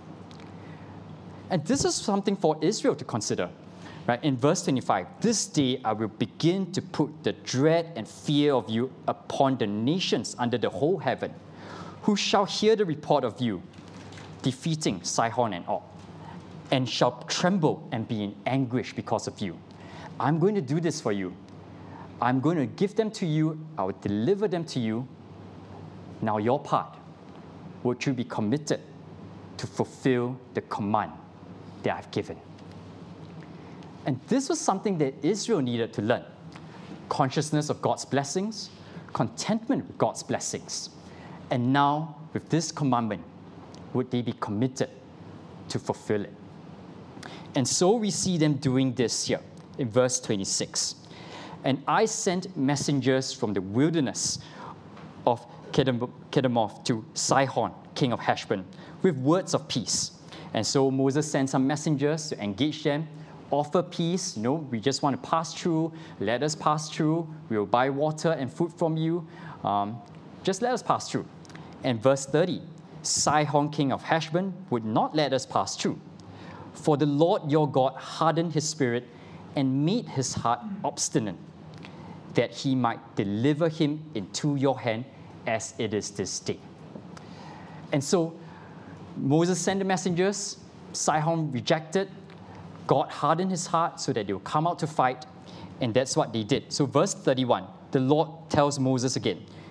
And this is something for Israel to consider. Right? In verse twenty-five, this day I will begin to put the dread and fear of you upon the nations under the whole heaven, who shall hear the report of you, defeating Sihon and Og, and shall tremble and be in anguish because of you. I'm going to do this for you. I'm going to give them to you. I will deliver them to you. Now your part, would you be committed to fulfill the command that I've given? And this was something that Israel needed to learn. Consciousness of God's blessings, contentment with God's blessings. And now, with this commandment, would they be committed to fulfill it? And so we see them doing this here in verse twenty-six. And I sent messengers from the wilderness of Kedemoth to Sihon, king of Heshbon, with words of peace. And so Moses sent some messengers to engage them, offer peace. You know, we just want to pass through. Let us pass through. We will buy water and food from you. Um, just let us pass through. And verse thirty, Sihon, king of Heshbon, would not let us pass through. For the Lord your God hardened his spirit and made his heart obstinate, that he might deliver him into your hand as it is this day. And so Moses sent the messengers. Sihon rejected. God hardened his heart so that they will come out to fight, and that's what they did. So verse thirty-one, the Lord tells Moses again,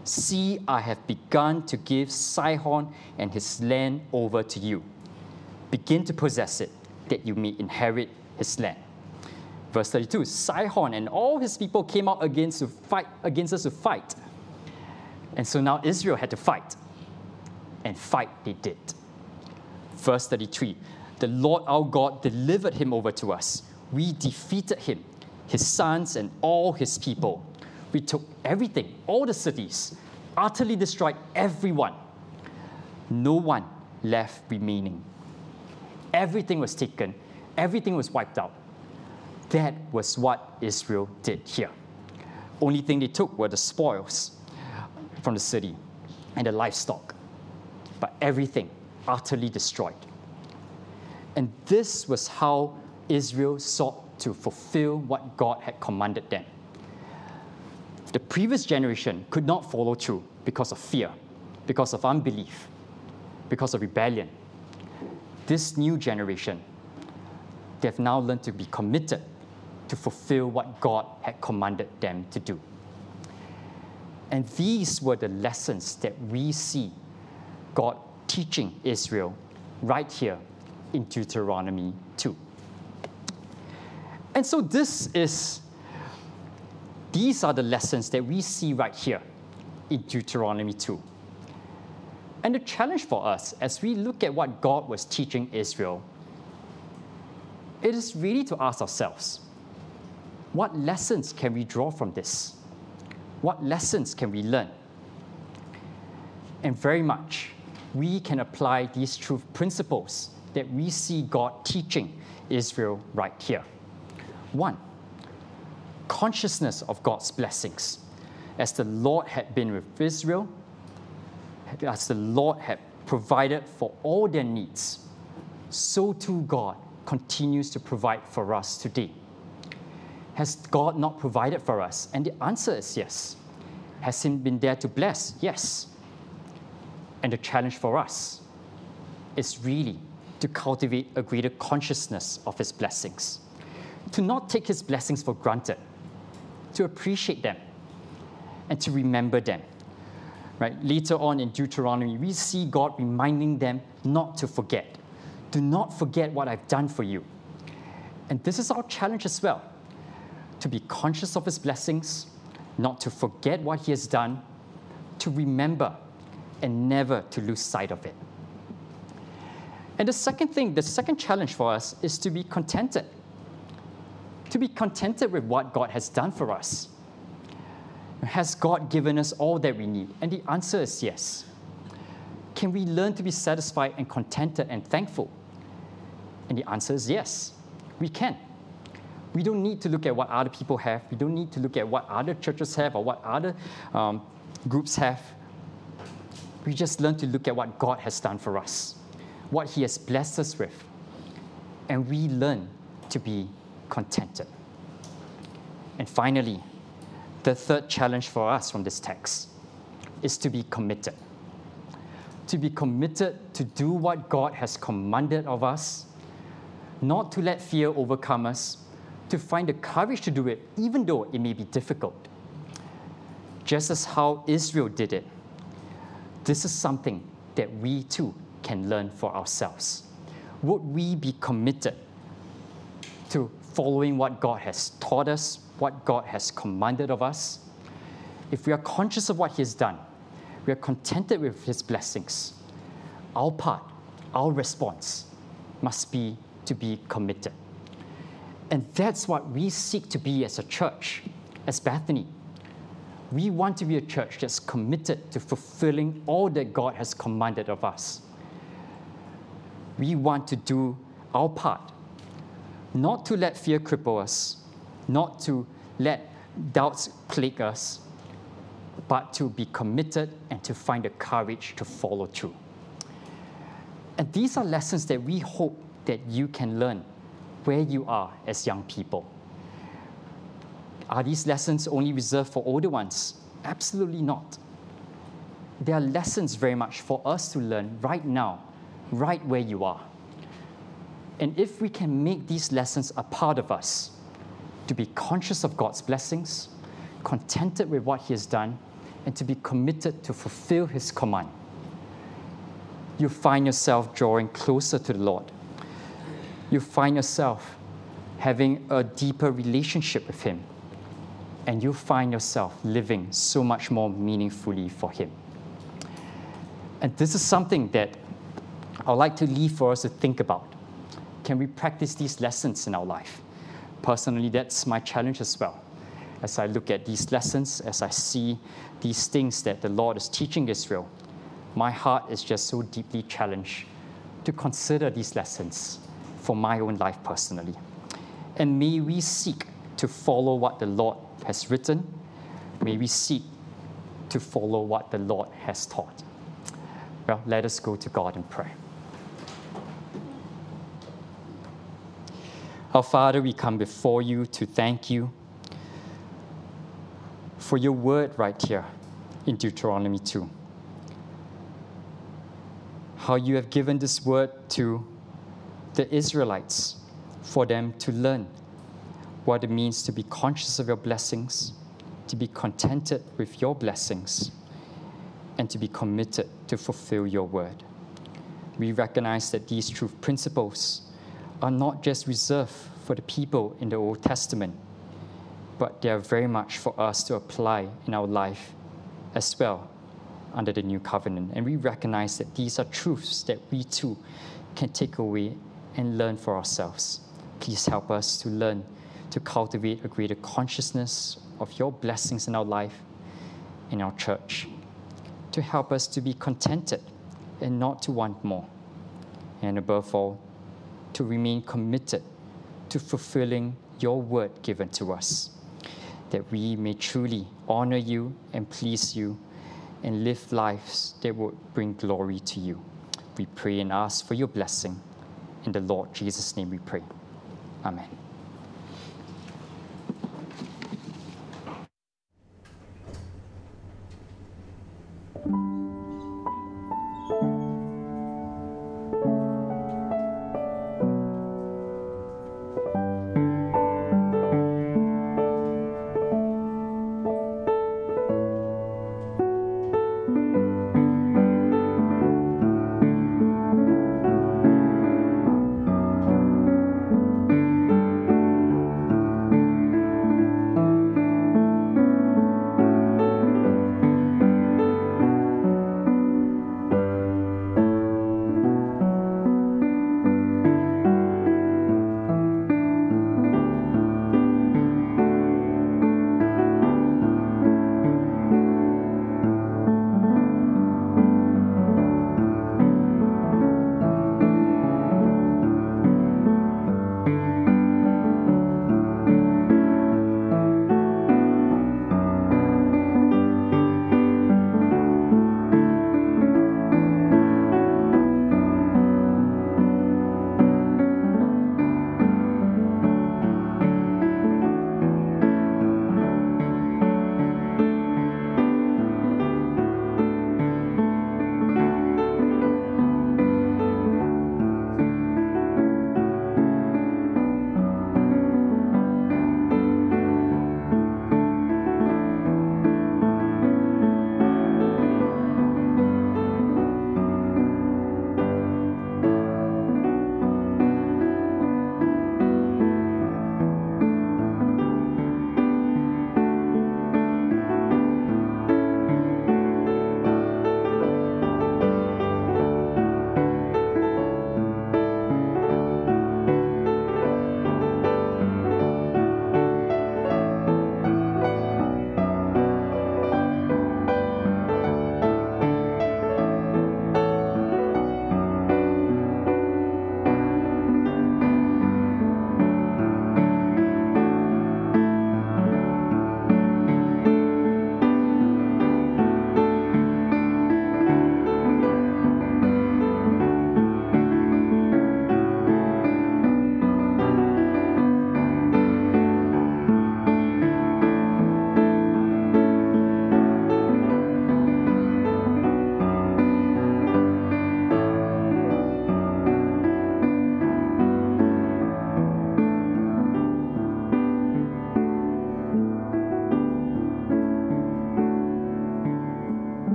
See, I have begun to give Sihon and his land over to you. Begin to possess it, that you may inherit his land. Verse thirty-two, Sihon and all his people came out against, to fight, against us to fight. And so now Israel had to fight. And fight they did. Verse thirty-three, the Lord our God delivered him over to us. We defeated him, his sons and all his people. We took everything, all the cities, utterly destroyed everyone. No one left remaining. Everything was taken. Everything was wiped out. That was what Israel did here. Only thing they took were the spoils from the city and the livestock. But everything utterly destroyed. And this was how Israel sought to fulfill what God had commanded them. The previous generation could not follow through because of fear, because of unbelief, because of rebellion. This new generation, they've now learned to be committed to fulfill what God had commanded them to do. And these were the lessons that we see God teaching Israel right here in Deuteronomy two. And so this is These are the lessons that we see right here in Deuteronomy two. And the challenge for us as we look at what God was teaching Israel, it is really to ask ourselves, what lessons can we draw from this? What lessons can we learn? And very much, we can apply these truth principles that we see God teaching Israel right here. One, consciousness of God's blessings. As the Lord had been with Israel, as the Lord had provided for all their needs, so too God continues to provide for us today. Has God not provided for us? And the answer is yes. Has He been there to bless? Yes. And the challenge for us is really to cultivate a greater consciousness of His blessings, to not take His blessings for granted, to appreciate them, and to remember them. Right? Later on in Deuteronomy, we see God reminding them not to forget. Do not forget what I've done for you. And this is our challenge as well, to be conscious of His blessings, not to forget what He has done, to remember, and never to lose sight of it. And the second thing, the second challenge for us is to be contented. To be contented with what God has done for us. Has God given us all that we need? And the answer is yes. Can we learn to be satisfied and contented and thankful? And the answer is yes, we can. We don't need to look at what other people have. We don't need to look at what other churches have or what other um, groups have. We just learn to look at what God has done for us, what He has blessed us with. And we learn to be contented. And finally, the third challenge for us from this text is to be committed. To be committed to do what God has commanded of us, not to let fear overcome us, to find the courage to do it, even though it may be difficult. Just as how Israel did it, this is something that we too can learn for ourselves. Would we be committed to following what God has taught us, what God has commanded of us? If we are conscious of what He has done, we are contented with His blessings, our part, our response must be to be committed. And that's what we seek to be as a church, as Bethany. We want to be a church that's committed to fulfilling all that God has commanded of us. We want to do our part, not to let fear cripple us, not to let doubts plague us, but to be committed and to find the courage to follow through. And these are lessons that we hope that you can learn where you are as young people. Are these lessons only reserved for older ones? Absolutely not. They are lessons very much for us to learn right now, right where you are. And if we can make these lessons a part of us, to be conscious of God's blessings, contented with what He has done, and to be committed to fulfill His command, you find yourself drawing closer to the Lord. You find yourself having a deeper relationship with Him, and you find yourself living so much more meaningfully for Him. And this is something that I'd like to leave for us to think about. Can we practice these lessons in our life? Personally, that's my challenge as well. As I look at these lessons, as I see these things that the Lord is teaching Israel, my heart is just so deeply challenged to consider these lessons for my own life personally. And may we seek to follow what the Lord has written. May we seek to follow what the Lord has taught. Well, let us go to God and pray. Our Father, we come before you to thank you for your word right here in Deuteronomy two. How you have given this word to the Israelites for them to learn what it means to be conscious of your blessings, to be contented with your blessings, and to be committed to fulfill your word. We recognize that these truth principles are not just reserved for the people in the Old Testament, but they are very much for us to apply in our life as well under the new covenant. And we recognize that these are truths that we too can take away and learn for ourselves. Please help us to learn to cultivate a greater consciousness of your blessings in our life, in our church, to help us to be contented and not to want more. And above all, to remain committed to fulfilling your word given to us, that we may truly honor you and please you and live lives that would bring glory to you. We pray and ask for your blessing. In the Lord Jesus' name we pray. Amen.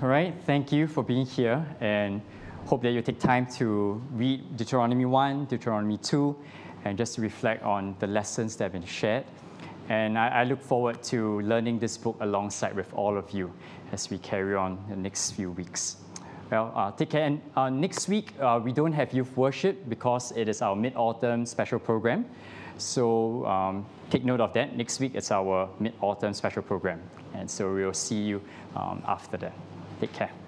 All right, thank you for being here, and hope that you take time to read Deuteronomy one, Deuteronomy two, and just reflect on the lessons that have been shared. And I, I look forward to learning this book alongside with all of you as we carry on the next few weeks. Well, uh, take care. And uh, next week, uh, we don't have youth worship because it is our mid-autumn special program. So um, take note of that. Next week, it's our mid-autumn special program. And so we'll see you um, after that. Take care.